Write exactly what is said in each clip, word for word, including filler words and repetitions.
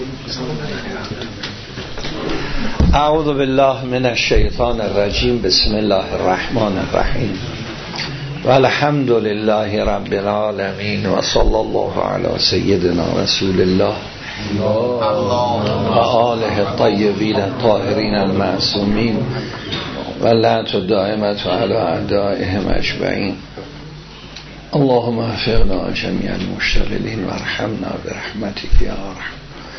اعوذ بالله من الشیطان الرجیم. بسم الله الرحمن الرحیم و الحمد لله رب العالمین و صلی الله علی سیدنا رسول الله و آله الطیبین الطاهرین المعصومین و لعنت الدائمة علی اعدائهم اجمعین. اللهم وفقنا جميع المشتغلین و ارحمنا برحمتک یا ارحم.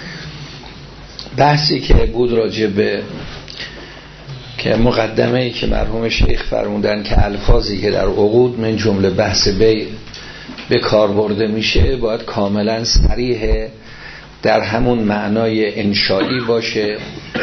بحثی که بود راجع به که مقدمه‌ای که مرحوم شیخ فرمودن که الفاظی که در عقود من جمله بحث بیع به کار برده میشه باید کاملا صریح در همون معنای انشایی باشه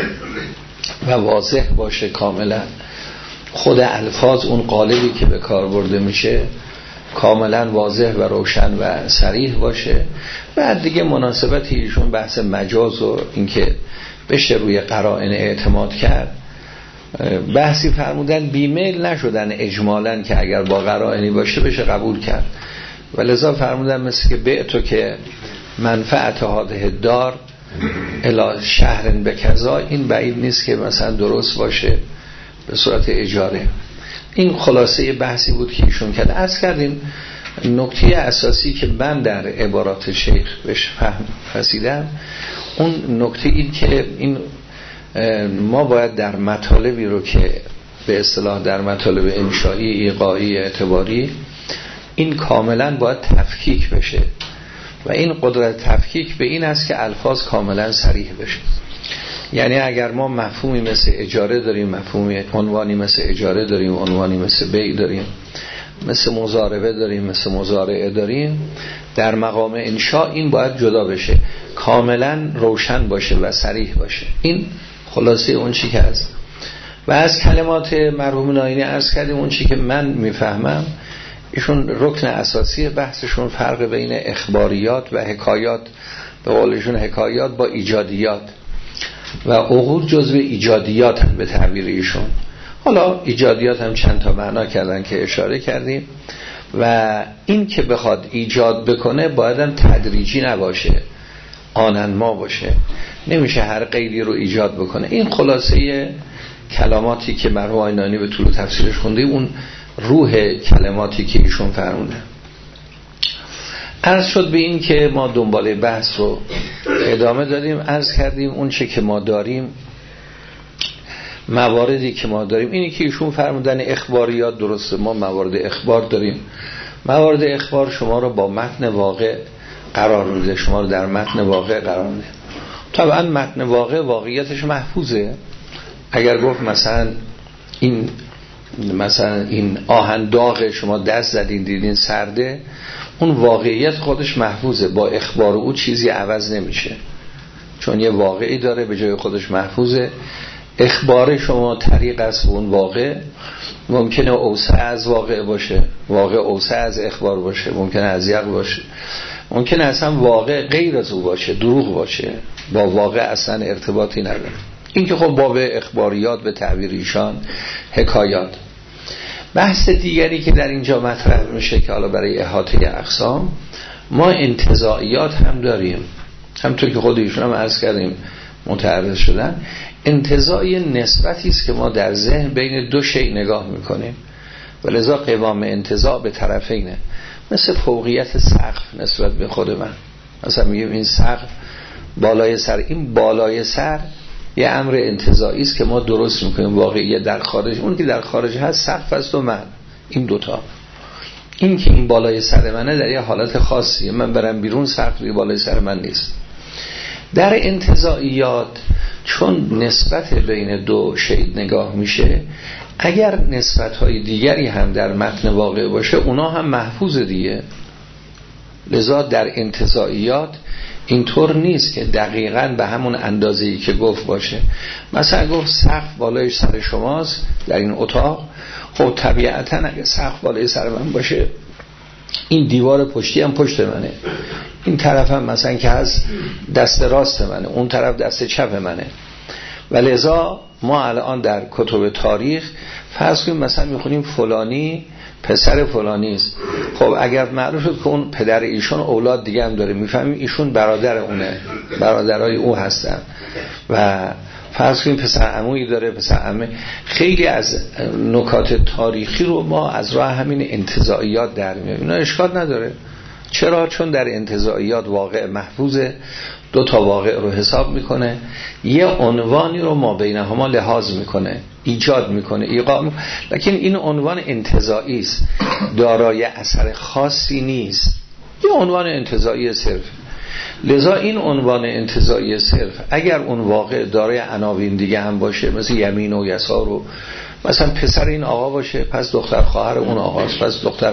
و واضح باشه. کاملا خود الفاظ اون قالبی که به کار برده میشه کاملا واضح و روشن و صریح باشه. بعد دیگه مناسبتی ایشون بحث مجاز و اینکه بشه روی قرائن اعتماد کرد. بحثی فرمودن بیمیل نشدن اجمالاً که اگر با قرائنی باشه بشه قبول کرد، و لذا فرمودن مثل که بعتو که منفعت هاده دار الی شهر بکذا، این بعید نیست که مثلا درست باشه به صورت اجاره. این خلاصه بحثی بود که ایشون کرد. عرض کردیم نکته اساسی که من در عبارات شیخ بهش فهم رسیدم اون نکته این که این ما باید در مطالبی رو که به اصطلاح در مطالب انشایی، ایقاعی، اعتباری، این کاملا باید تفکیک بشه و این قدرت تفکیک به این است که الفاظ کاملا صریح بشه. یعنی اگر ما مفهومی مثل اجاره داریم، مفهومی عنوانی مثل اجاره داریم، عنوانی مثل بیع داریم، مثل مضاربه داریم، مثل مضارعه داریم، در مقام انشاء این باید جدا بشه، کاملا روشن باشه و صریح باشه. این خلاصه اون چی که هست. و از کلمات مرحوم ناینی عرض کردیم اون چی که من میفهمم ایشون رکن اساسی بحثشون فرق بین اخباریات و حکایات، به قولشون حکایات با ایجادیات، و عقود جزو ایجادیات هم به تعبیر ایشون. حالا ایجادیات هم چند تا معنا کردن که اشاره کردیم، و این که بخواد ایجاد بکنه باید هم تدریجی نباشه، آنن ما باشه، نمیشه هر قیدی رو ایجاد بکنه. این خلاصه کلماتی که مرحوم آینانی به طول تفسیرش خونده، اون روح کلماتی که ایشون فرمونده. عرض شد به این که ما دنباله بحث رو ادامه دادیم. عرض کردیم اون چه که ما داریم، مواردی که ما داریم، اینی که ایشون فرمودن اخباریات درسته، ما موارد اخبار داریم. موارد اخبار شما رو با متن واقع قرار میده، شما رو در متن واقع قرار میده. طبعا متن واقع واقعیتش محفوظه. اگر گفت مثلا این مثلا این آهن داغ، شما دست زدین دیدین سرده، اون واقعیت خودش محفوظه، با اخبار او چیزی عوض نمیشه، چون یه واقعی داره به جای خودش محفوظه. اخبار شما طریق است به اون واقع، ممکنه اوسع از واقع باشه، واقع اوسع از اخبار باشه، ممکنه ازیق باشه، ممکنه اصلا واقع غیر از او باشه، دروغ باشه، با واقع اصلا ارتباطی نداره. این که خب باب اخباریات به تعبیر ایشان حکایات. بحث دیگری که در اینجا مطرح میشه که حالا برای احاطه اقسام، ما انتزاعیات هم داریم، همونطور که خود ایشون هم عرض کردیم متعرض شدن. انتزاعی نسبتی است که ما در ذهن بین دو شیء نگاه میکنیم، و لذا قوام انتزاع به طرفینه. مثل فوقیت سقف نسبت به خود من، مثلا میگیم این سقف بالای سر، این بالای سر یه امر انتزاعی است که ما درست میکنیم. واقعیت در خارج، اون که در خارج هست سقف است و من، این دوتا. این که این بالای سر منه در یه حالت خاصیه، من برم بیرون سقف بالای سر من نیست. در انتزاعیات چون نسبت بین دو شیء نگاه میشه، اگر نسبت‌های دیگری هم در متن واقع باشه اونا هم محفوظ دیگه. لذا در انتزاعیات اینطور نیست که دقیقاً به همون اندازه‌ای که گفت باشه. مثلا گفت سقف بالای سر شماست در این اتاق، خب طبیعتاً اگه سقف بالای سر من باشه، این دیوار پشتی هم پشت منه، این طرف هم مثلا که هست دست راست منه، اون طرف دست چپ منه. و لذا ما الان در کتب تاریخ فرض کنیم مثلا میخونیم فلانی پسر فلانی است. خب اگر معروف شد که اون پدر ایشون اولاد دیگه هم داره، میفهمیم ایشون برادر اونه، برادرای او هستن و فرض کنیم پسر عمویی داره، پسر عمه. خیلی از نکات تاریخی رو ما از راه همین انتزاعیات در میاریم. اینا اشکال نداره. چرا؟ چون در انتزاعیات واقع محفوظه، دو تا واقع رو حساب میکنه، یه عنوانی رو ما بینهما لحاظ میکنه، ایجاد میکنه، ایقاع میکنه. لیکن این عنوان انتزاعی است، دارای اثر خاصی نیست، یه عنوان انتزاعی صرف. لذا این عنوان انتزاعی صرف اگر اون واقع دارای عناوین دیگه هم باشه، مثل یمین و یسار و مثلا پسر این آقا باشه، پس دختر خواهر اون آقاست، پس دختر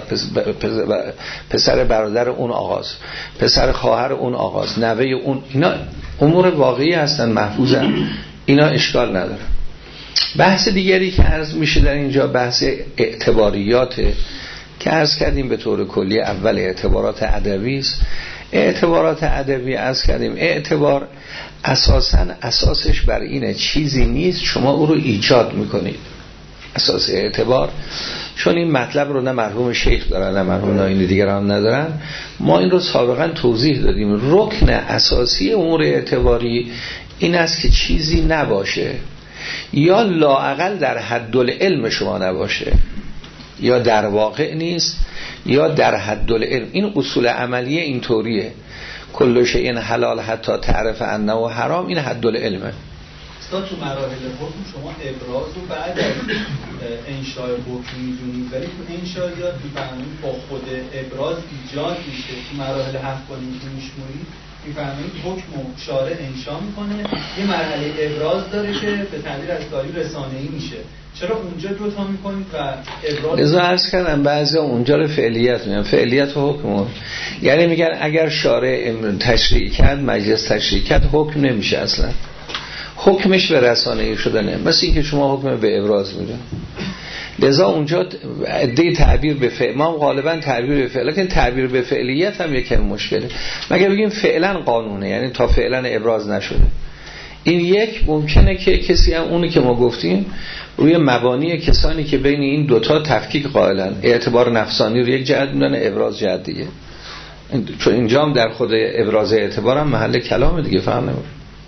پسر برادر اون آقاست، پسر خواهر اون آقاست، نوه اون. اینا امور واقعی هستن، محفوظن، اینا اشکال نداره. بحث دیگری که عرض میشه در اینجا بحث اعتباریاته که عرض کردیم به طور کلی. اول اعتبارات ادبی است. اعتبارات ادبی عرض کردیم اعتبار اساساً اساسش بر اینه چیزی نیست، شما او رو ایجاد میکنید. اساس اعتبار، چون این مطلب رو نه مرحوم شیخ دارن نه مرحوم ناینی دیگران ندارن، ما این رو سابقا توضیح دادیم. رکن اساسی امور اعتباری این است که چیزی نباشه، یا لااقل در حد العلم شما نباشه، یا در واقع نیست، یا در حد العلم. این اصول عملیه اینطوریه. کل شیء حلال حتی تعرف انه حرام، این حد العلمه. تو مراحل حکم شما ابراز رو بعد از انشاء حکم میدونید، ولی تو انشاءیات میفهمید با خود ابراز ایجاد میشه. تو مراحل هفت کنیم که میشمونید میفهمید حکم و شارع انشاء میکنه، یه مرحله ابراز داره که به تعبیر از داری رسانه‌ای میشه. چرا اونجا دو تا میکنید و ابراز؟ لذا عرض کردم بعضی اونجا رو فعلیت میگن، فعلیت و حکم. یعنی میگن اگر شارع تشریع کرد، مجلس تشریع کرد، حکم نمیشه اصلا، حکمش به رسانه‌ای شدنه، مثل این که شما حکم به ابراز میده. لذا اونجا عده تعبیر به فعل، ما غالبا تعبیر به فعل، لیکن تعبیر به فعلیت هم یکم مشکله. مگر بگیم فعلا قانونه، یعنی تا فعلا ابراز نشده. این یک ممکنه که کسی هم اونی که ما گفتیم روی مبانی کسانی که بین این دوتا تفکیک قائلن، اعتبار نفسانی رو یک جهت میدونن، ابراز جهت دیگه. چون اینجا هم در خود ابراز اعتبار هم محل کلام دیگه، فهم نمیشه.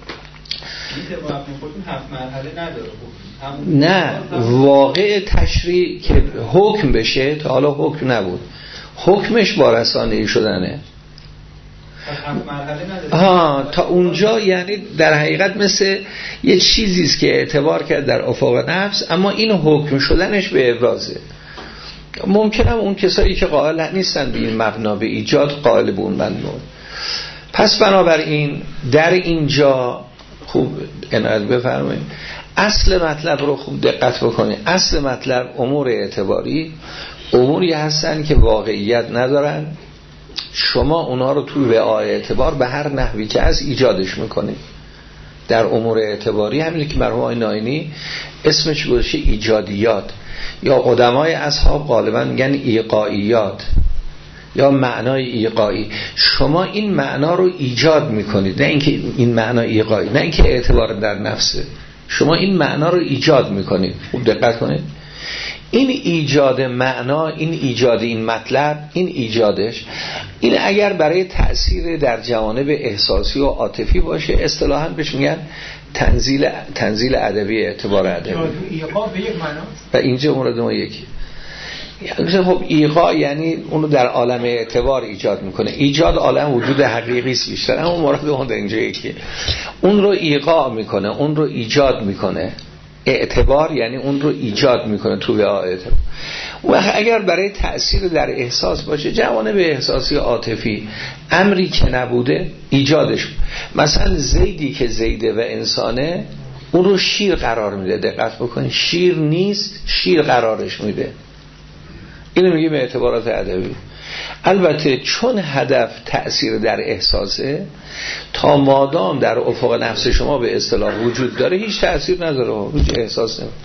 نه، واقع تشریع که حکم بشه تا حالا حکم نبود، حکمش با رسانه‌ای شدنه. ها تا اونجا یعنی در حقیقت مثل یه چیزیست که اعتبار کرد در افاق نفس، اما این حکم شدنش به ابرازه. ممکنه اون کسایی که قائل نیستن به این مبنا به ایجاد قائل به اون مبنا. پس بنابراین در اینجا خوب عنایت بفرمایید، اصل مطلب رو خوب دقت بکنید. اصل مطلب امور اعتباری اموری هستن که واقعیت ندارن، شما اونا رو توی وعاء اعتبار به هر نحوی که از ایجادش میکنید. در امور اعتباری همینه که مرحوم آقای ناینی اسمش گذاشته ایجادیات، یا قدمای اصحاب غالبا میگن ایقاعیات یا معنای ایقاعی. شما این معنا رو ایجاد میکنید، نه اینکه این معنا ایقاعی، نه اینکه اعتبار در نفسه، شما این معنا رو ایجاد میکنید. خوب دقت کنید، این ایجاد معنا، این ایجاد این مطلب، این ایجادش، این اگر برای تأثیر در جوانب احساسی و عاطفی باشه اصطلاحاً بهش میگن تنزیل تنزیل ادبی، اعتبار ادبی. ایقاع به یک معناست و اینجا مورد ما یکی. یعنی خب ایقاع یعنی اونو در عالم اعتبار ایجاد میکنه. ایجاد عالم وجود حقیقی است بیشتر، اما مراد اون در اینجا یکی. اون رو ایقاع میکنه، اون رو ایجاد میکنه. اعتبار یعنی اون رو ایجاد میکنه تو به اعتبار. و اگر برای تأثیر در احساس باشه، جوانب احساسی عاطفی، امری که نبوده ایجادش. مثلا زیدی که زیده و انسانه، اون رو شیر قرار میده. دقت بکنید، شیر نیست، شیر قرارش میده. اینو میگیم اعتبارات ادبی. البته چون هدف تأثیر در احساسه، تا مادام در افق نفس شما به اصطلاح وجود داره هیچ تأثیر نداره، هیچ احساس نمیده.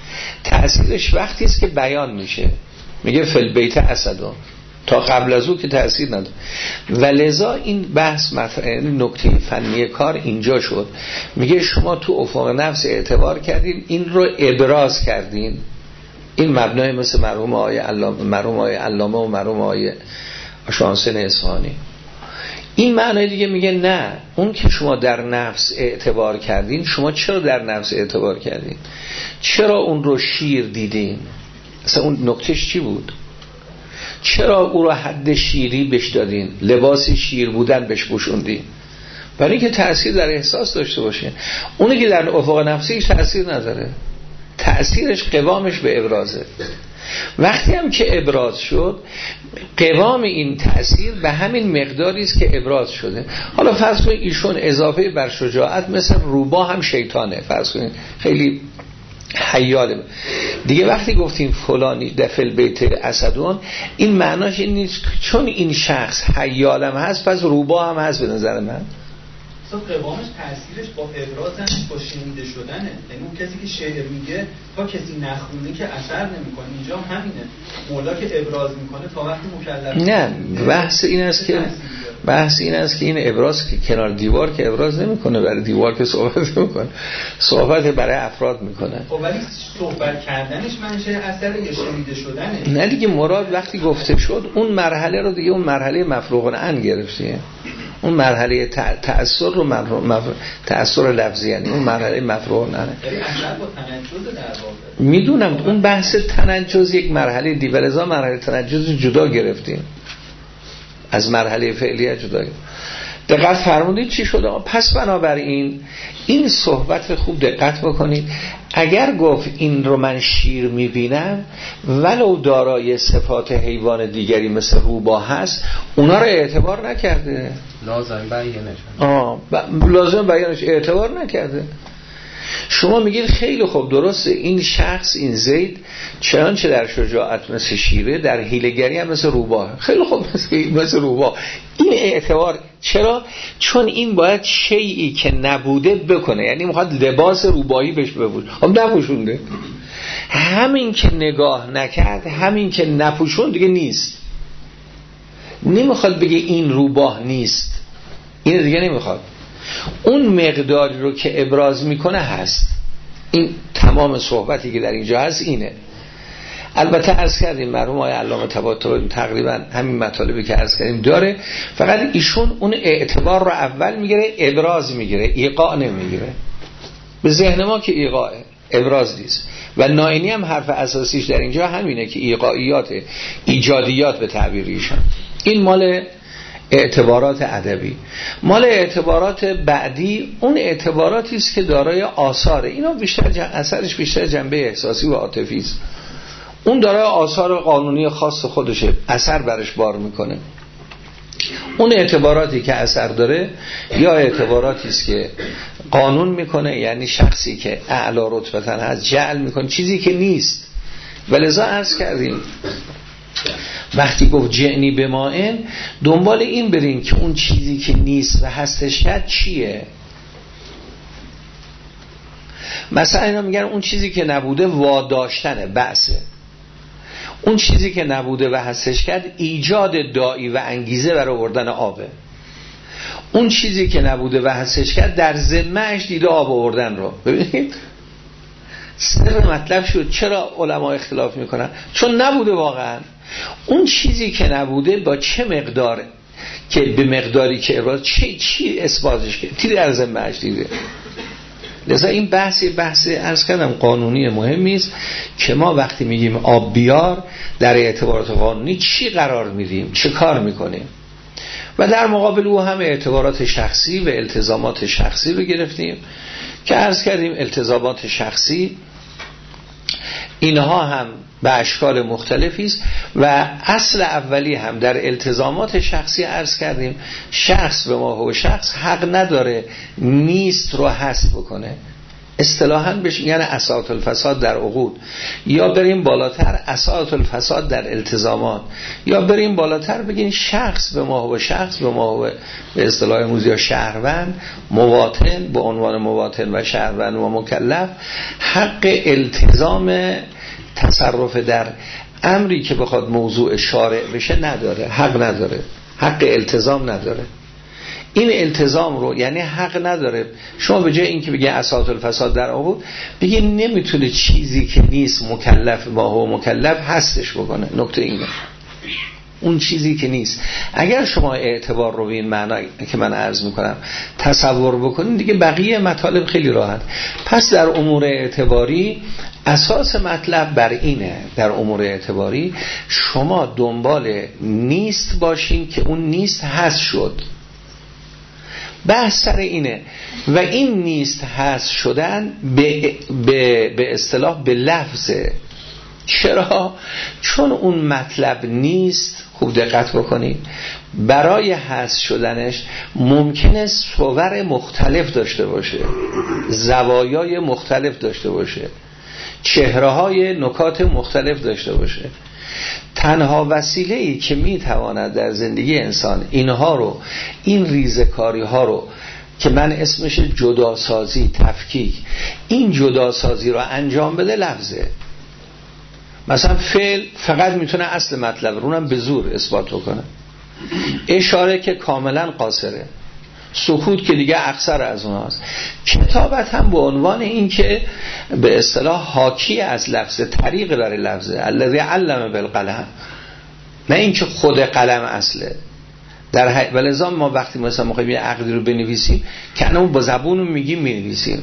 تأثیرش وقتی است که بیان میشه، میگه فل بیت اسدون، تا قبل از او که تأثیر نداره. و لذا این بحث نکته فنی کار اینجا شد. میگه شما تو افق نفس اعتبار کردین، این رو ابراز کردین، این مبنای مثل مرحوم آقای علامه مرحوم آقای علامه و مرحوم آقای شاهنسین اصفهانی. این معنای دیگه میگه نه، اون که شما در نفس اعتبار کردین، شما چرا در نفس اعتبار کردین؟ چرا اون رو شیر دیدین؟ اصلا اون نکتهش چی بود؟ چرا او رو حد شیری بش دادین؟ لباس شیر بودن بش پوشوندین؟ برای اینکه تأثیر در احساس داشته باشه. اونی که در افق نفسی هیچ تأثیر نداره، تأثیرش قوامش به ابرازه. وقتی هم که ابراز شد، قوام این تأثیر به همین مقداری است که ابراز شده. حالا فرض کنید ایشون اضافه بر شجاعت مثل روباه هم شیطانه، فرض کنید خیلی حیاله دیگه. وقتی گفتیم فلانی دفل بیت اسدون، این معناش این نیست چون این شخص حیالم هست پس روباه هم هست. به نظر من قوامش تأثیرش با ابرازش، با شنیده شدنه. یعنی اون کسی که شعر میگه تا کسی نخونه که اثر نمیکنه. اینجا همینه، مولا که ابراز میکنه تا وقتی مکلف نه. بحث این است که بحث این است که این ابراز که کنار دیوار که ابراز نمیکنه، برای دیوار که صحبت نمیکنه، صحبت برای افراد میکنه. خب ولی صحبت کردنش منشه اثر یا شنیده شدنه. نه دیگه، مراد وقتی گفته شد اون مرحله رو دیگه اون مرحله مفروغ عن گرفتیه، اون مرحله تأثیر رو مفروغ تأثیر لفظی، یعنی اون مرحله مفروغ عنه. میدونم اون بحث تنجز یک مرحله دی، ولذا مرحله تنجز جدا گرفتیم از مرحله فعلیه جدا گرفتیم. دقت فرمودید چی شده؟ پس بنابراین این صحبت خوب دقت بکنید. اگر گفت این رو من شیر میبینم ولو دارای صفات حیوان دیگری مثل روباه هست، اونا رو اعتبار نکرده، لازم بیانش آه ب... لازم بیانش اعتبار نکرده. شما میگید خیلی خوب درسته، این شخص این زید چنانچه در شجاعت مثل شیره، در حیله‌گری هم مثل روباه. خیلی خوب مثل, مثل روباه. این اعتبار چرا؟ چون این باید شیئی که نبوده بکنه، یعنی میخواد لباس روباهی بهش بپوشه، خب نپوشونده. همین که نگاه نکرد، همین که نپوشون دیگه نیست. نمیخواد بگه این روباه نیست، این دیگه نمیخواد. اون مقداری رو که ابراز میکنه هست. این تمام صحبتی که در اینجا هست اینه. البته عرض کردیم مرحوم آقای علامه طباطبایی تقریبا همین مطالبی که عرض کردیم داره، فقط ایشون اون اعتبار رو اول میگیره، ابراز میگیره، ایقاع نمیگیره. به ذهن ما که ایقاع ابراز نیست و نائینی هم حرف اساسیش در اینجا همینه که ایقاعیات ایجادیات به تعبیر ایشون. این مال اعتبارات ادبی. مال اعتبارات بعدی اون اعتباراتی است که دارای آثاره. اینا بیشتر جن... اثرش بیشتر جنبه احساسی و عاطفی است. اون دارای آثار قانونی خاص خودشه، اثر برش بار میکنه. اون اعتباراتی که اثر داره یا اعتباراتی است که قانون میکنه، یعنی شخصی که اعلی رتبتن هست جعل میکنه چیزی که نیست. ولذا عرض کردیم وقتی گفت جعنی به مائن، دنبال این بریم که اون چیزی که نیست و هستش کرد چیه. مثلا اینا میگن اون چیزی که نبوده واداشتنه، بحثه. اون چیزی که نبوده و هستش کرد ایجاد داعی و انگیزه برای آوردن آبه. اون چیزی که نبوده و هستش کرد در ذمه‌اش دیده آب آوردن رو. ببینید سر مطلب شد. چرا علما اختلاف میکنن؟ چون نبوده واقعا. اون چیزی که نبوده با چه مقدار که به مقداری که ابراز چی چی اثباتش کرد، تی در ذمه‌اش دیده. لذا این بحثی بحث عرض کردم قانونی مهمی است که ما وقتی میگیم آب بیار در اعتبارات قانونی چی قرار میدیم، چه کار میکنیم. و در مقابل او هم اعتبارات شخصی و التزامات شخصی رو گرفتیم که عرض کردیم التزامات شخصی اینها هم به اشکال مختلفی است و اصل اولی هم در التزامات شخصی عرض کردیم شخص به ما و شخص حق نداره نیست رو هست بکنه. اصطلاحاً بهش میگن اساءة الفساد در عقود، یا بریم بالاتر اساءة الفساد در التزامات، یا بریم بالاتر بگین شخص به ما و شخص به ما و به اصطلاح موزی یا شهروند مواطن به عنوان مواطن و شهروند و مکلف حق التزام تصرف در امری که بخواد موضوع شارع بشه نداره، حق نداره، حق التزام نداره. این التزام رو، یعنی حق نداره شما به جای اینکه بگه اساس الفساد در عقود، بگه نمیتونه چیزی که نیست مکلف با هو مکلف هستش بکنه. نکته اینه اون چیزی که نیست. اگر شما اعتبار رو به این معنا که من عرض میکنم تصور بکنید دیگه بقیه مطالب خیلی راحت. پس در امور اعتباری اساس مطلب بر اینه، در امور اعتباری شما دنبال نیست باشین که اون نیست هست شد. بحث سر اینه و این نیست هست شدن به, به, به اصطلاح به لفظه. چرا؟ چون اون مطلب نیست. خوب دقت بکنید، برای هست شدنش ممکنه صور مختلف داشته باشه، زوایای مختلف داشته باشه، چهره های نکات مختلف داشته باشه. تنها وسیله‌ای که میتواند در زندگی انسان اینها رو، این ریزکاری ها رو که من اسمش جداسازی، تفکیک، این جداسازی رو انجام بده لفظه. مثلا فعل فقط میتونه اصل مطلب رو اونم به زور اثبات بکنه. اشاره که کاملا قاصره. سکوت که دیگه اکثر از اوناست. کتابت هم به عنوان این که به اصطلاح حاکی از لفظ، طریق داره لفظه، الذی علم بالقلم، نه اینکه خود قلم اصله. در ح... ولذا ما وقتی مثلا می‌خوایم یه عقدی رو بنویسیم که اون با زبونمون میگیم می‌نویسیم.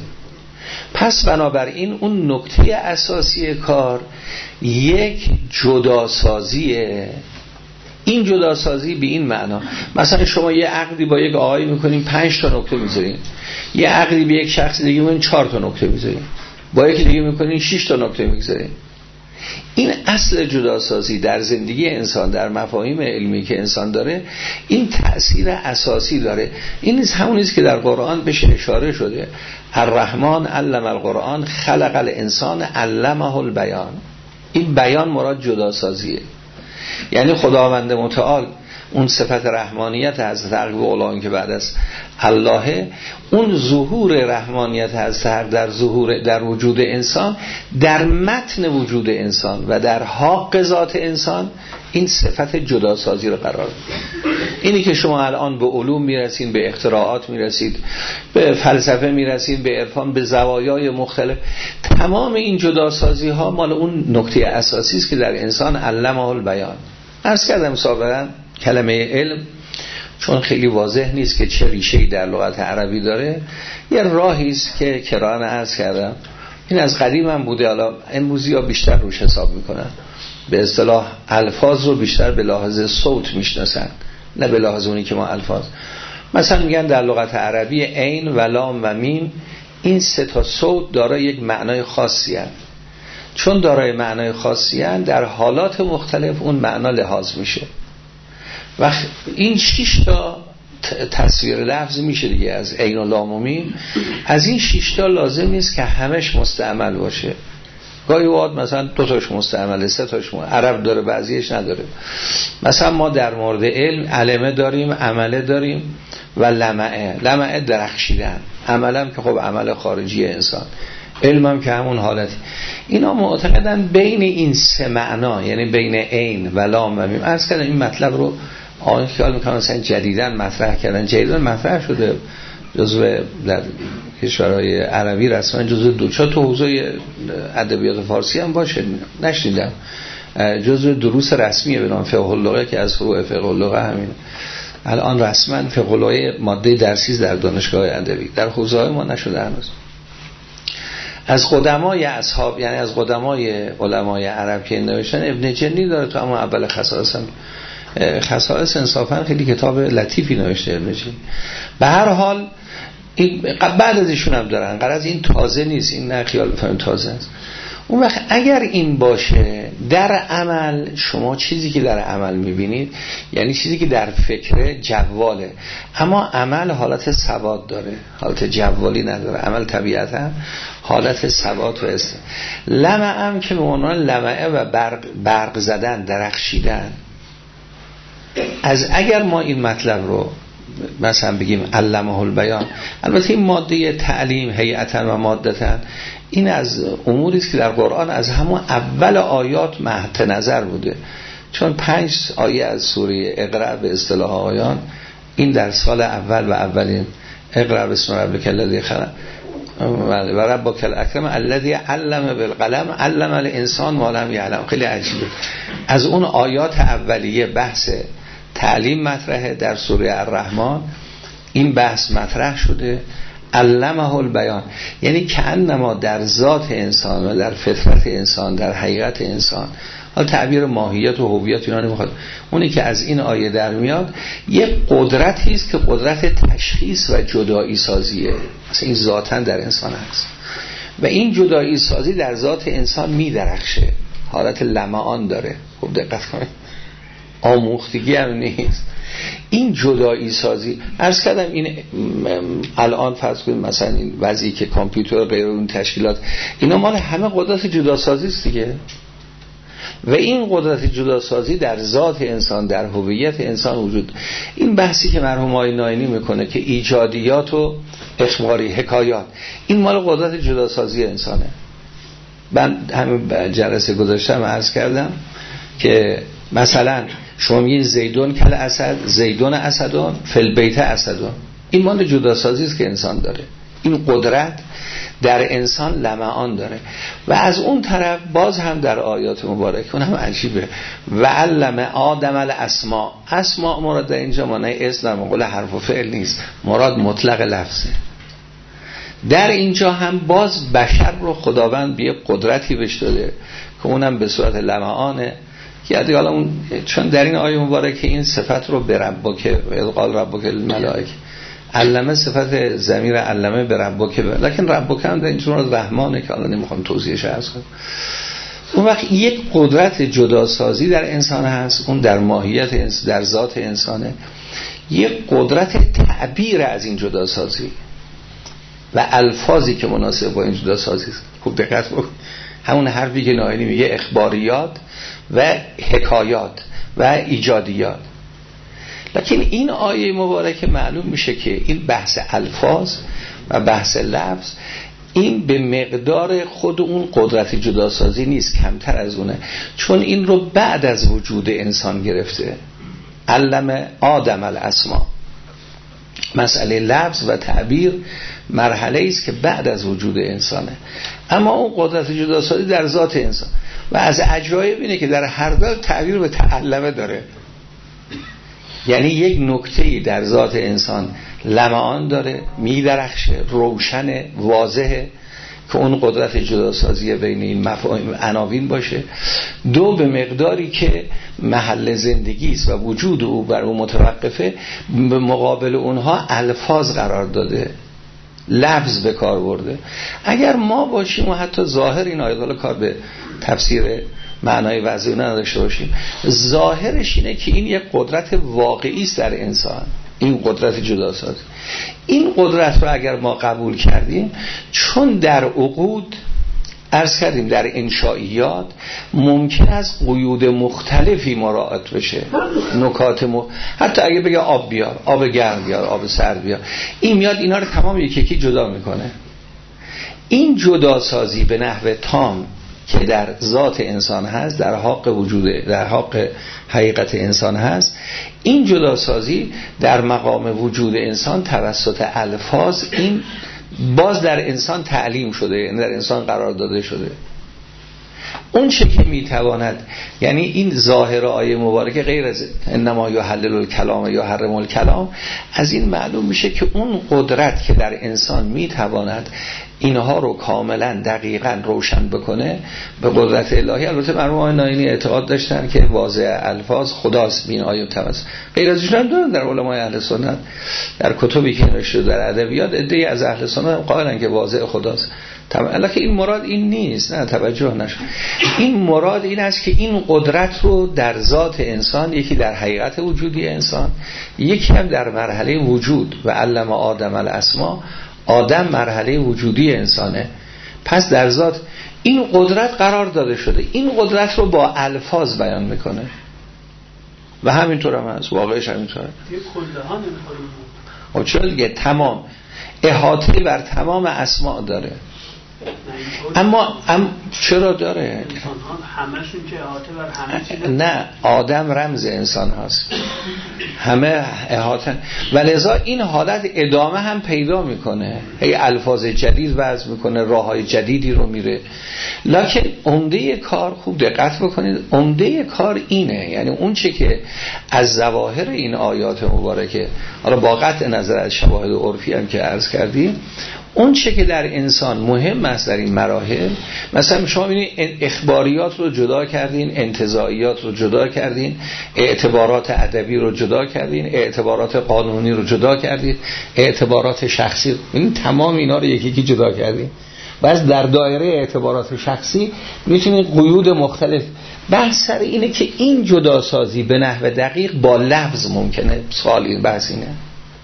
پس بنابراین اون نکته اساسی کار یک جداسازیه. این جداسازی به این معنا، مثلا شما یه عقدی با یک آقایی میکنین پنج تا نکته میذارین، یه عقدی به یک شخص دیگه میکنین چهار تا نکته میذارین، با یک دیگه میکنین شش تا نکته میذارین. این اصل جداسازی در زندگی انسان، در مفاهیم علمی که انسان داره، این تأثیر اساسی داره. این نیست همونیست که در قرآن بهش اشاره شده، الرحمن علم القرآن خلق الانسان علمه البیان. این بیان مراد جداسازیه. یعنی خداوند متعال اون صفت رحمانیت حضرت حق و اولان که بعد از الله، اون ظهور رحمانیت حضرت حق در ظهور در وجود انسان، در متن وجود انسان و در حق ذات انسان، این صفت جداسازی رو قرار میده. اینی که شما الان به علوم میرسید، به اختراعات میرسید، به فلسفه میرسید، به عرفان، به زوایای مختلف، تمام این جداسازی ها مال اون نکته اساسی است که در انسان علمه البیان. عرض کردم سابقا کلمه علم چون خیلی واضح نیست که چه ریشه‌ای در لغت عربی داره، یه راهی است که کران عرض کردم این از قدیم هم بوده، حالا امروزی ها بیشتر روش حساب میکنن، به اصطلاح الفاظ رو بیشتر به لحاظ صوت میشناسن نه به لحاظ اونی که ما الفاظ. مثلا میگن در لغت عربی عین و لام و میم، این سه تا صوت دارای یک معنای خاصی هست. چون دارای معنای خاصی هست در حالات مختلف اون معنا لحاظ میشه و این شش تا تصویر لفظ میشه دیگه از عین و لام و میم. از این شش تا لازم نیست که همش مستعمل باشه، گاهی اوقات مثلا دو تاش مستعمله، سه تاش مستعمل. عرب داره بعضیش نداره. مثلا ما در مورد علم علمه داریم، عمله داریم و لمعه. لمعه درخشیدن، عملم که خب عمل خارجی انسان، علمم که همون حالتی. اینا معتقدن بین این سه معنا، یعنی بین عین و لام و میم، عرض کردن این مطلب رو آن خیال میکنم مثلا جدیدن مطرح کردن، جدیدن مطرح شده جزو در کشورهای عربی رسما جزو دو چهار تا حوزه ادبیات فارسی هم باشه، نشنیدم، جزو دروس رسمیه به نام فقه اللغه که از فروع فقه اللغه همین الان رسما فقه اللغه ماده درسی در دانشگاه ادبی در حوزه های ما نشده هنوز. از قدمای اصحاب، یعنی از قدمای علمای عرب که نوشتن، ابن جنی داره تو اما اول خصائص هم خصائص انصافا خیلی کتاب لطیفی نوشته ابن جنی. به هر حال این بعد از ایشون هم دارن، غرض این تازه نیست، این نه خیال بفهمید تازه است. اون وقت اگر این باشه در عمل، شما چیزی که در عمل میبینید یعنی چیزی که در فکر جواله، اما عمل حالت ثبات داره، حالت جوالی نداره. عمل طبیعتا حالت ثبات و است. لمعه هم که به عنوان لمعه و برق, برق زدن، درخشیدن. از اگر ما این مطلب رو مثلا بگیم علمه البیان، البته این ماده تعلیم هیئتا و مادتا، این از اموری است که در قرآن از همون اول آیات مهد نظر بوده، چون پنج آیه از سوره اقرا به اصطلاح آیان این در سال اول و اولین اقرأ بسم ربک الذی خلق و ربک الاکرم الذی علم بالقلم علم الانسان ما لم یعلم. خیلی عجیبه. از اون آیات اولیه بحث تعلیم مطرحه. در سوره الرحمن این بحث مطرح شده، علمه البیان، یعنی کأنما در ذات انسان و در فطرت انسان، در حقیقت انسان، حالا تعبیر ماهیت و هویت اینا نمیخواد، اونی که از این آیه در میاد یک قدرتی است که قدرت تشخیص و جدایی سازیه. مثلا این ذاتاً در انسان هست و این جدایی سازی در ذات انسان میدرخشه، حالت لمعان داره. خوب دقت کنید، آموختگی هم نیست. این جدایی سازی عرض کردم، این الان فرض کنید مثلا این وضعی که کامپیوتر غیر اون تشکیلات اینا مال همه قدرت جداسازی است دیگه. و این قدرت جداسازی در ذات انسان، در هویت انسان وجود. این بحثی که مرحوم آقای ناینی میکنه که ایجادیات و اخباری حکایات، این مال قدرت جداسازی انسانه. من همین جلسه گذاشتم عرض کردم که مثلا شما میگین زیدون کل اسد، زیدون اسدون فل بیت اسدون، این مال جداسازی است که انسان داره. این قدرت در انسان لمعان داره. و از اون طرف باز هم در آیات مبارک اون هم عجیبه، و علم آدم الاسماء. اسماء مراد در اینجا معنی اسم در مقابل حرف و فعل نیست، مراد مطلق لفظه. در اینجا هم باز بشر رو خداوند به قدرتی بهش داده که اونم به صورت لمعانه، که حالا اون چون در این آیه مبارکه این صفت رو به ربک قال ربک الملائکه، علمه صفت ضمیر علمه به ربک، لکن ربک هم در اینجور رحمانه که حالا نمیخوام توضیحش عرض کنم. اون وقت یک قدرت جداسازی در انسان هست، اون در ماهیت انسان، در ذات انسانه. یک قدرت تعبیر از این جداسازی و الفاظی که مناسب با این جداسازی است. خوب دقت بکن، همون حرفی که ناینی میگه اخباریات و حکایات و ایجادیات. لکن این آیه مبارکه معلوم میشه که این بحث الفاظ و بحث لفظ این به مقدار خود اون قدرت جداسازی نیست، کمتر از اونه، چون این رو بعد از وجود انسان گرفته. علم آدم الاسما، مسئله لفظ و تعبیر مرحله است که بعد از وجود انسانه، اما اون قدرت جداسازی در ذات انسان. و از عجایب اینه که در هر دو تعبیر به تعلمه داره، یعنی یک نکته‌ای در ذات انسان لمعان داره، میدرخشه، روشن، واضحه که اون قدرت جداسازی بین این مفاهیم عناوین باشه. دو، به مقداری که محل زندگی است و وجود او بر او متوقفه، به مقابل اونها الفاظ قرار داده، لفظ به کار برده. اگر ما باشیم و حتی ظاهر این آیات، حالا کار به تفسیر معنای وضعی نداشته باشیم، ظاهرش اینه که این یک قدرت واقعی است در انسان، این قدرت جداسازی. این قدرت رو اگر ما قبول کردیم، چون در عقود عرض کردیم در انشائیات ممکن است قیود مختلفی مراعات بشه، نکات م... حتی اگه بگه آب بیار، آب گرم بیار، آب سرد بیار، این میاد اینا رو تمام یکی یکی جدا میکنه. این جداسازی به نحو تام که در ذات انسان هست، در حق وجود، در حق حقیقت انسان هست، این جداسازی در مقام وجود انسان توسط الفاظ این باز در انسان تعلیم شده، در انسان قرار داده شده. اون چه که میتواند، یعنی این ظاهر آیه مبارکه غیر از انما یحلل الکلام یا حرم الکلام، از این معلوم میشه که اون قدرت که در انسان میتواند اینها رو کاملا دقیقاً روشن بکنه به قدرت الهی. البته مرحوم آقای ناینی اعتقاد داشتن که واضع الفاظ خداست، بین آیه توسط غیر از ایشون دارن در علمای اهل سنت، در کتبی که نوشته در ادبیات عده‌ای از اهل سنت قائلن که واضع خداست. طبعا که این مراد این نیست، نه توجه نشه. این مراد این است که این قدرت رو در ذات انسان، یکی در حقیقت وجودی انسان، یکی هم در مرحله وجود. و علم آدم الاسماء، آدم مرحله وجودی انسانه، پس در ذات این قدرت قرار داده شده. این قدرت رو با الفاظ بیان میکنه و همینطور هم هست، واقعش همینطوره. یه کلها نمیخوریم و چرا دیگه تمام احاطه بر تمام اسماء داره. اما ام چرا داره؟ انسان ها همشون که احاطه بر همه چیز. نه، آدم رمز انسان هست، همه احاطه، ولذا این حالت ادامه هم پیدا میکنه، هی الفاظ جدید وضع میکنه، راههای جدیدی رو میره. لکن عمده کار، خوب دقت بکنید، عمده کار اینه، یعنی اون چه که از ظواهر این آیات مبارکه، حالا با قطع نظر از شواهد عرفی هم که عرض کردیم، اون چه که در انسان مهم است در این مراحل، مثلا شما ببینید اخباریات رو جدا کردین، انتزاعیات رو جدا کردین، اعتبارات ادبی رو جدا کردین، اعتبارات قانونی رو جدا کردین، اعتبارات شخصی، ببین تمام اینا رو یکی یکی جدا کردین. بس در دایره اعتبارات شخصی میتونید قیود مختلف. بحث سر اینه که این جداسازی به نحو دقیق با لفظ ممکنه. سوال این بحث اینه.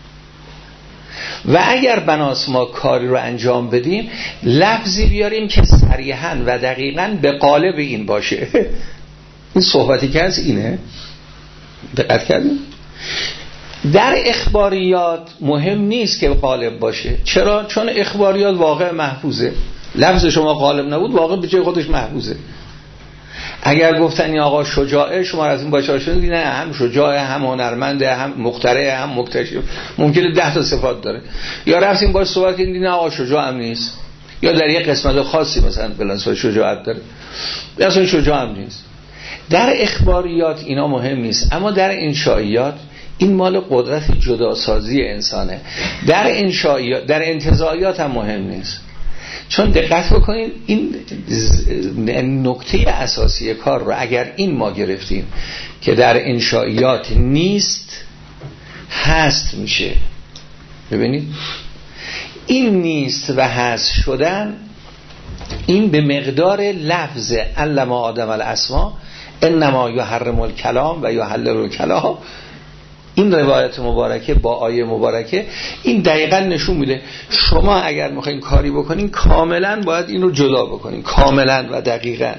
و اگر بناس ما کاری رو انجام بدیم، لفظی بیاریم که صریحاً و دقیقاً به قالب این باشه. این صحبتی که از اینه، دقت کردیم؟ در اخباریات مهم نیست که قالب باشه. چرا؟ چون اخباریات واقع محفوظه. لفظ شما قالب نبود، واقع به جای خودش محفوظه. اگر گفتن این آقا شجاعه، شما از این باشه شدید، نه، هم شجاعه، هم هنرمنده، هم مخترع، هم مکتشف، ممکنه ده تا صفات داره. یا رفتیم باش صحبت کردین، نه آقا شجاع هم نیست، یا در یک قسمت خاصی مثلا بلنس شجاعت داره، یا اصلا شجاع هم نیست. در اخباریات اینا مهم نیست، اما در انشائیات این مال قدرت جداسازی انسانه. در انشائیات، در انتزاعیات هم مهم نیست. چون دقت بکنید، این نکته اساسی کار رو اگر این ما گرفتیم که در انشائیات نیست، هست میشه. ببینید این نیست و هست شدن، این به مقدار لفظ علم آدم الاسما انما یحرم الکلام و یحلل الکلام، این روایت مبارکه با آیه مبارکه این دقیقاً نشون میده شما اگر میخواین کاری بکنین کاملاً باید این رو جدا بکنین، کاملاً و دقیقاً.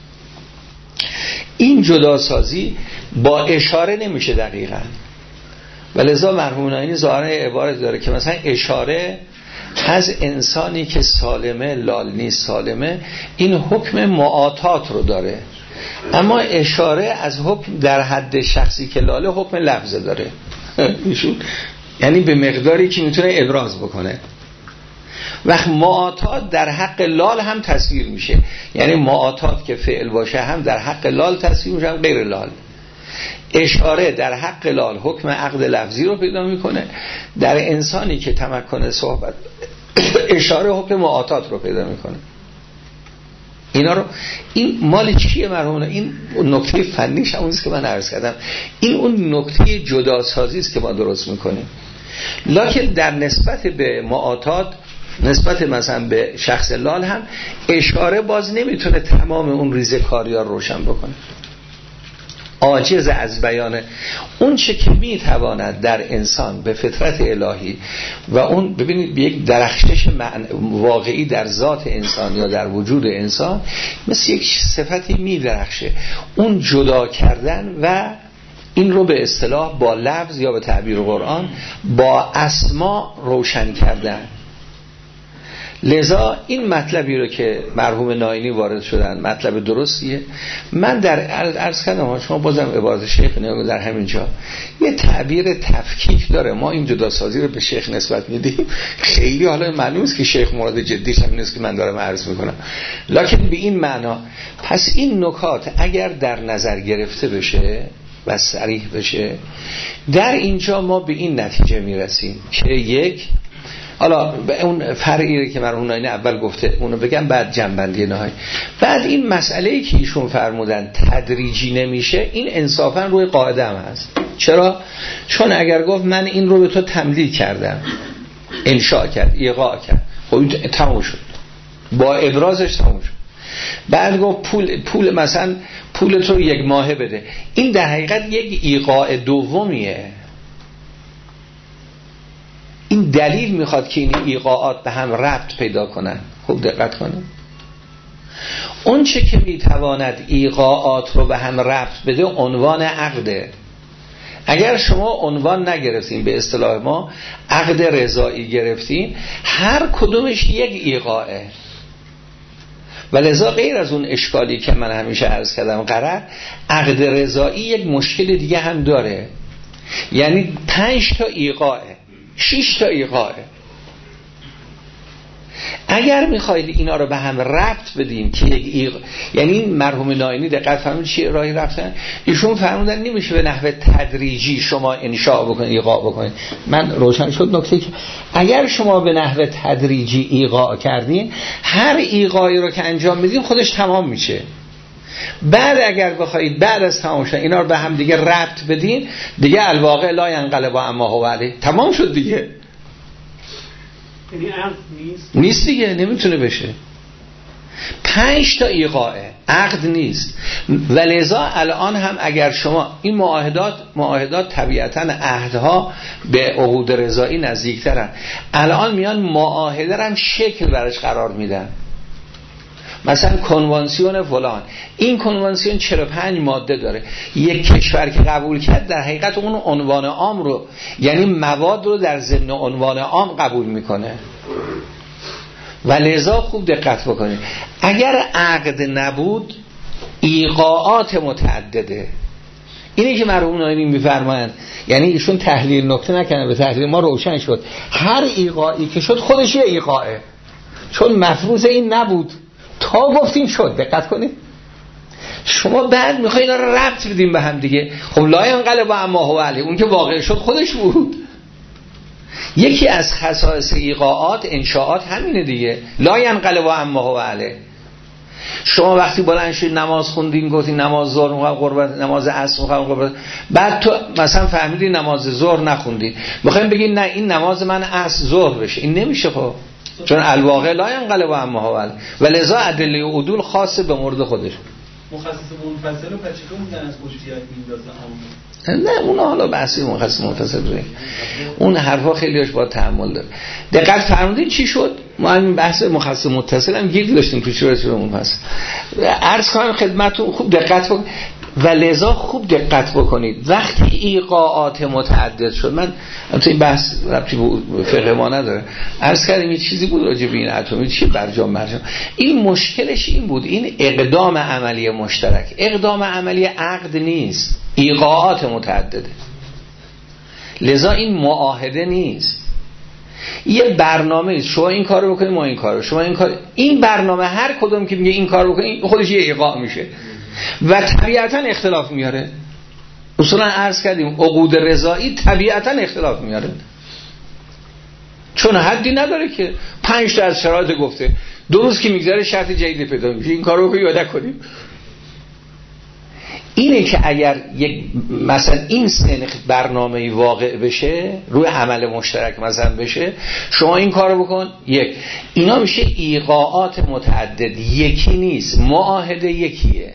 این جداسازی با اشاره نمیشه دقیقاً، ولذا مرحوم ناینی ظاهرا عبارت داره که مثلا اشاره از انسانی که سالمه لال نیست سالمه، این حکم معاطات رو داره، اما اشاره از حکم در حد شخصی که لاله حکم لفظه داره. ایشون یعنی به مقداری که میتونه ابراز بکنه. وقت معاطات در حق لال هم تصویر میشه، یعنی معاطات که فعل باشه هم در حق لال تصویر میشه، هم غیر لال. اشاره در حق لال حکم عقد لفظی رو پیدا میکنه، در انسانی که تمکن صحبت اشاره حکم معاطات رو پیدا میکنه. اینا رو، این مال چیه مرحومه؟ این نکته فنیش همونیست که من عرض کردم، این اون نکته جداسازی است که ما درست میکنیم. لکن در نسبت به معاطات، نسبت مثلا به شخص لال هم اشاره باز نمیتونه تمام اون ریزه کاریار روشن بکنه، عاجز از بیانه اون چه که میتواند در انسان به فطرت الهی و اون ببینید یک درخشش واقعی در ذات انسان یا در وجود انسان مثل یک صفتی میدرخشه، اون جدا کردن و این رو به اصطلاح با لفظ یا به تعبیر قرآن با اسما روشن کردن. لذا این مطلبی رو که مرحوم ناینی وارد شدن مطلب درستیه. من در عرض کردم شما بازم عبارت شیخ نگاه در همین جا یه تعبیر تفکیک داره، ما این جداسازی رو به شیخ نسبت میدیم، خیلی حالا معلوم است که شیخ مراد جدیش هم نیست که من دارم عرض میکنم، لکن به این معنا. پس این نکات اگر در نظر گرفته بشه و صریح بشه، در اینجا ما به این نتیجه میرسیم که یک، حالا به اون فرعی که مرحوم ناینی اول گفته اونو بگم، بعد جنبندی نهایی. بعد این مسئله‌ای که ایشون فرمودن تدریجی نمیشه، این انصافا روی قاعده هم هست. چرا؟ چون اگر گفت من این رو به تو تملیک کردم، انشاء کرد، ایقاع کرد، خب این تموم شد، با ابرازش تموم شد. بعد گفت پول پول مثلا پول تو یک ماهه بده، این در حقیقت یک ایقاع دومیه. این دلیل میخواد که این ایقاعات به هم ربط پیدا کنن. خوب دقت کنن. اون چه که میتواند ایقاعات رو به هم ربط بده عنوان عقده. اگر شما عنوان نگرفتین، به اصطلاح ما عقد رضایی گرفتین، هر کدومش یک ایقاعه. و لذا غیر از اون اشکالی که من همیشه عرض کردم قرار، عقد رضایی یک مشکل دیگه هم داره، یعنی پنج تا ایقاعه، شش تا ایقاعه. اگر میخواید اینا رو به هم ربط بدیم که یک ایق... یعنی مرحوم ناینی دقت فرمودید چه راهی رفتن، ایشون فرمودن نمیشه به نحو تدریجی شما انشاء بکنید ایقاع بکنید. من روشن شد نکته که اگر شما به نحو تدریجی ایقاع کردین، هر ایقاعی رو که انجام میدین خودش تمام میشه. بعد اگر بخواید بعد از تمام شدن اینا رو به هم دیگه ربط بدین، دیگه الواقع لا ینقلب اما هو علیه، تمام شد دیگه. یعنی عقد نیست نیست دیگه، نمیتونه بشه. پنج تا ایقاعه، عقد نیست. و لذا الان هم اگر شما این معاهدات معاهدات طبیعتاً عهدها به عقود رضایی نزدیکترن، الان میان معاهده رو هم شکل برش قرار میدن. مثلا کنوانسیون فلان، این کنوانسیون چهل و پنج ماده داره، یک کشور که قبول کرد در حقیقت اون عنوان عام رو، یعنی مواد رو در ضمن عنوان عام قبول میکنه. و لذا خوب دقت بکنید، اگر عقد نبود ایقاعات متعدده. اینی که مرحوم ناینی میفرمایند، یعنی ایشون تحلیل نکته نکنه، به تحلیل ما روشن شد هر ایقاعی که شد خودش یه ایقاعه، چون مفروض این نبود تا گفتیم شد. دقت کنید، شما بعد میخواین اینا رو ربط بدیم به هم دیگه. خب لا ینقلب اما هو علیه، اون که واقع شد خودش بود. یکی از خصائص ایقاعات انشاءات همینه دیگه، لا ینقلب اما هو علیه. شما وقتی بلند شید نماز خوندین، گفتین نماز ظهر میخوام قربت، نماز عصر میخوام قربت، بعد تو مثلا فهمیدین نماز ظهر نخوندین، میخوایم بگین نه این نماز من عصر ظهر بشه، این نمیشه. خب چون الواقع لا ینقلب اما هو علیه، و لذا ادله عدول خاص به مورد خودش. مخصص منفصل و پچیکو میگن از حجیت میندازه عام. نه اون حالا بحثی مخصص منفصل روی اون حرفا خیلیش با تأمل داره. دقت فرمودین چی شد؟ ما همین بحث مخصص متصل هم گیر داشتیم تو چه اون پس عرض کنم خدمتتون، خوب دقت بکنید. و لذا خوب دقت بکنید وقتی ایقاعات متعدد شد، من تو این بحث ربطی به فقه ما نداره، عرض کردیم یه چیزی بود راجع به این اتمی چی برجام برجام، این مشکلش این بود، این اقدام عملی مشترک، اقدام عملی عقد نیست، ایقاعات متعدده. لذا این معاهده نیست، یه برنامه است، شما این کارو بکنید ما این کارو، شما این کار، این برنامه هر کدوم که میگه این کارو بکنید خودش یه ایقاع میشه و طبیعتاً اختلاف میاره. اصولا عرض کردیم عقود رضایی طبیعتاً اختلاف میاره، چون حدی نداره که پنج تا از شرایط گفته، دو روز که میگذره شرط جدید پیدا میشه، این کارو رو یاد کنیم. اینه که اگر یک مثلا این سنخ برنامه‌ای واقع بشه، روی عمل مشترک مثلا بشه، شما این کارو بکن، یک، اینا میشه ایقاعات متعدد، یکی نیست، معاهده یکیه،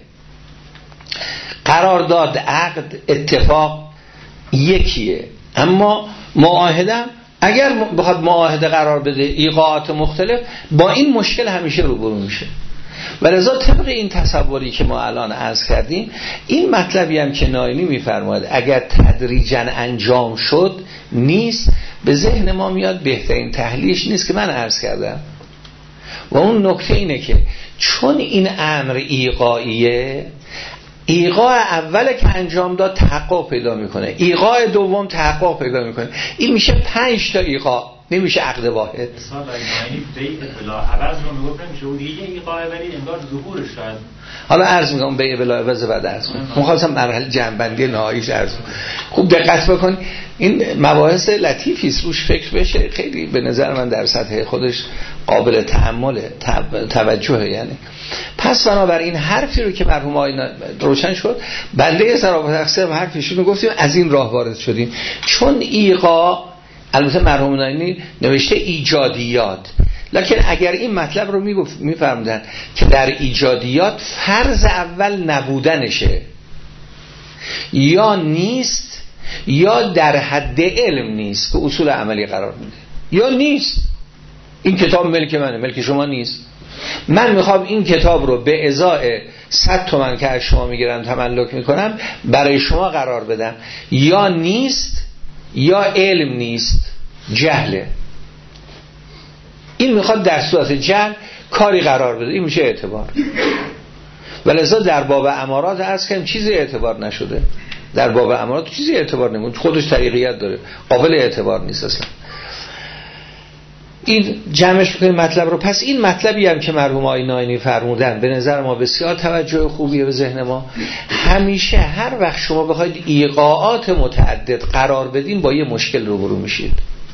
قرارداد عقد اتفاق یکیه، اما معاهده اگر بخواد معاهده قرار بده ایقاعات مختلف، با این مشکل همیشه روبرو میشه. و لذا طبق این تصوری که ما الان عرض کردیم، این مطلبی هم که ناینی میفرماید اگر تدریجاً انجام شد نیست، به ذهن ما میاد بهترین تحلیلش نیست که من عرض کردم. و اون نکته اینه که چون این امر ایقاعیه، ایقاع اوله که انجام داد تحقق پیدا میکنه، ایقاع دوم تحقق پیدا میکنه، این میشه پنج تا ایقاع، نمیشه عقد واحد. مثلا یعنی بیع بلا عوض رو میگفت نمیشه اون دیگه ایقاع ولی انگار ظهورش شاید. حالا عرض میکنم بیع بلا عوض بعد عرض میکنم، مخواستم مرحله جنبندی نهاییش عرض کنم. خوب دقت بکن، این مباحث لطیفی است، روش فکر بشه، خیلی به نظر من در سطح خودش قابل تأمله، توجهه. یعنی پس بنابراین حرفی رو که مرحوم آقای روشن شد، بنده سرابط تقصیر حرفشون رو گفتیم، از این راه وارد شدیم. چون ایقاع، البته مرحوم ناینی نوشته ایجادیات، لکن اگر این مطلب رو میگفت میفرمودن که در ایجادیات فرض اول نبودنشه، یا نیست یا در حد علم نیست که اصول عملی قرار میده، یا نیست این کتاب ملک منه، ملک شما نیست، من میخوام این کتاب رو به ازای صد تومن که از شما میگیرم تملک میکنم برای شما قرار بدم، یا نیست یا علم نیست، جهله. این میخواد در صورت جهل کاری قرار بده، این میشه اعتبار. ولذا در باب امارات عرض کردم چیزی اعتبار نشده. در باب امارات چیزی اعتبار نمیکنه، خودش طریقیت داره، قابل اعتبار نیست اصلا. این جمعش بکنیم مطلب رو. پس این مطلبی هم که مرحوم آقای ناینی فرمودن به نظر ما بسیار توجه خوبیه به ذهن ما. همیشه هر وقت شما بخواید ایقاعات متعدد قرار بدین با یه مشکل روبرو میشید.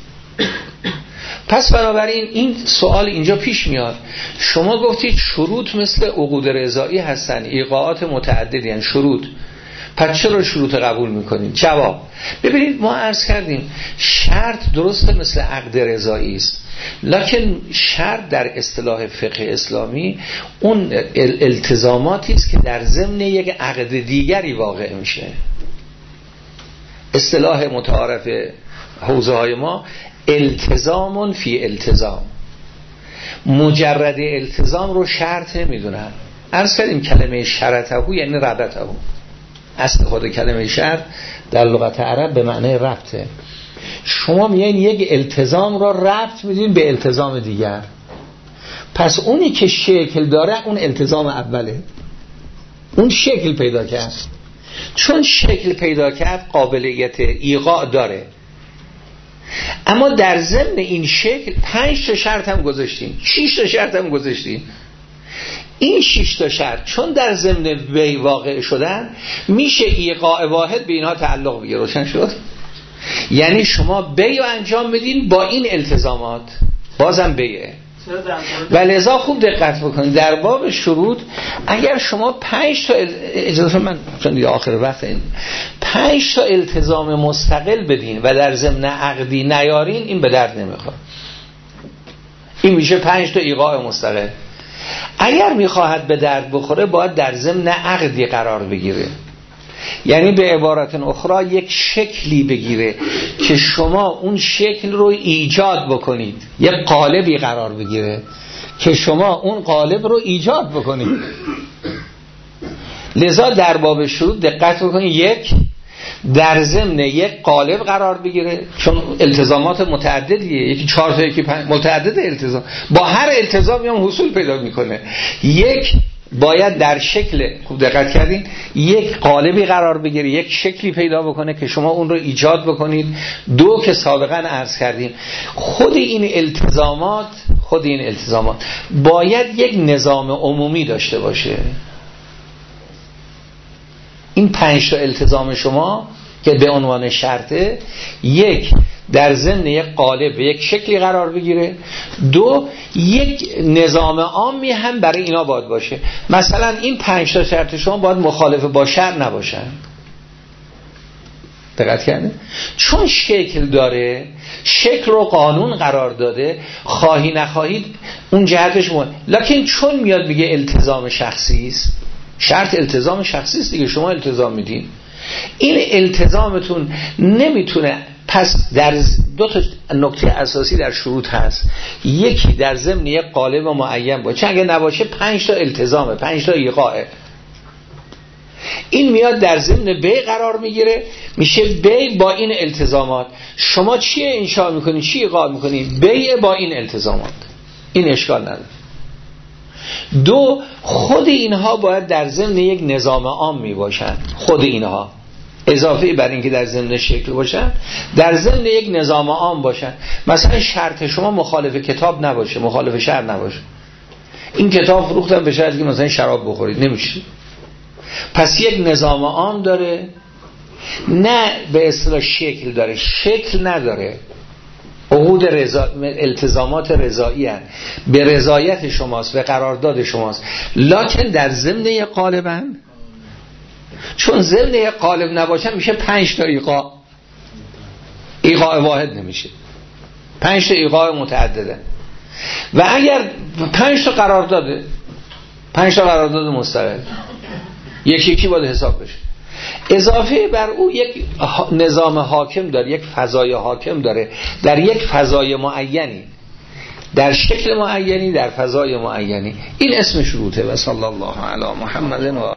پس بنابراین این سوال اینجا پیش میاد، شما گفتید شروط مثل عقود رضایی هستن، ایقاعات متعددی هستن شروط، پس چرا شروط قبول میکنید؟ جواب ببینید، ما عرض کردیم شرط درسته مثل عقد رضایی است، لکن شرط در اصطلاح فقه اسلامی اون التزاماتی است که در ضمن یک عقد دیگری واقع میشه. اصطلاح متعارف حوزه های ما التزام فی التزام، مجرد التزام رو شرط نمیدونن. عرض کردیم کلمه شرطه یعنی ربطه، اصل خود کلمه شرط در لغت عرب به معنی ربطه. شما میگین یک التزام را ربط میدین به التزام دیگر، پس اونی که شکل داره اون التزام اوله، اون شکل پیدا کرد. چون شکل پیدا کرد قابلیت ایقاع داره، اما در ضمن این شکل پنج تا شرط هم گذاشتیم، شش تا شرط هم گذاشتیم. این شش تا شرط چون در ضمن بی واقع شدن میشه ایقاع واحد به اینها تعلق بگیره. روشن شد؟ یعنی شما بیع انجام بدین با این التزامات، بازم بیعه. و لذا خوب دقت بکنید در باب شروط اگر شما پنج تا ال... اجازه من چون دیگه آخر وقت این پنج تا التزام مستقل بدین و در ضمن عقدی نیارین، این به درد نمیخواد. این میشه پنج تا ایقاع مستقل. اگر میخواهد به درد بخوره باید در ضمن عقدی قرار بگیره، یعنی به عبارت اخرى یک شکلی بگیره که شما اون شکل رو ایجاد بکنید، یک قالبی قرار بگیره که شما اون قالب رو ایجاد بکنید. لذا در باب شروط دقت بکنید، یک در ضمن یک قالب قرار بگیره، چون التزامات متعددیه، یکی چهار تا یکی پنج، متعدد التزام، با هر التزامی هم حصول پیدا میکنه. یک باید در شکل، خوب دقت کردین، یک قالبی قرار بگیره، یک شکلی پیدا بکنه که شما اون رو ایجاد بکنید. دو که سابقا عرض کردیم خود این التزامات خود این التزامات باید یک نظام عمومی داشته باشه. این پنج تا التزام شما که به عنوان شرطه، یک در ضمن یک قالب یک شکلی قرار بگیره، دو یک نظام عامی هم برای اینا باید باشه. مثلا این پنج تا شرط شما باید مخالف با شرع نباشن. دقت کردین؟ چون شکل داره، شکل رو قانون قرار داده، خواهی نخواهید اون جهتش مهم. لکن چون میاد میگه التزام شخصی است، شرط التزام شخصی است دیگه، شما التزام میدین، این التزامتون نمیتونه. پس در دو تا نکته اساسی در شروط هست، یکی در ضمن یک قالب معین باشه، اگه نباشه پنج تا التزامه، پنج تا ایقاعه. این میاد در ضمن بیع قرار میگیره، میشه بیع با این التزامات. شما چی انشاء میکنید، چی ایقاع میکنید؟ بیع با این التزامات، این اشکال نداره. دو، خود اینها باید در ضمن یک نظام عام می باشن، خود اینها اضافه بر این که در ضمن شکل باشن، در ضمن یک نظام عام باشن. مثلا شرط شما مخالف کتاب نباشه، مخالف شرع نباشه. این کتاب فروختن به شرطی که مثلا شراب بخورید، نمیشه. پس یک نظام عام داره، نه به اصطلاح شکل داره، شکل نداره. عقود رضا، التزامات رضایی هستند، به رضایت شماست، به قرارداد شماست، لکن در ضمن یک قالبن. چون ضمن یک قالب نباشه میشه پنج تا ایقاع، ایقاع واحد نمیشه، پنج تا ایقاع متعدده. و اگر پنج تا قرارداده، پنج تا قرارداد مستقل، یکی یکی باید حساب بشه. اضافه بر او یک نظام حاکم داره، یک فضای حاکم داره در یک فضای معینی، در شکل معینی، در فضای معینی. این اسم شروطه. و صلی الله علی محمد و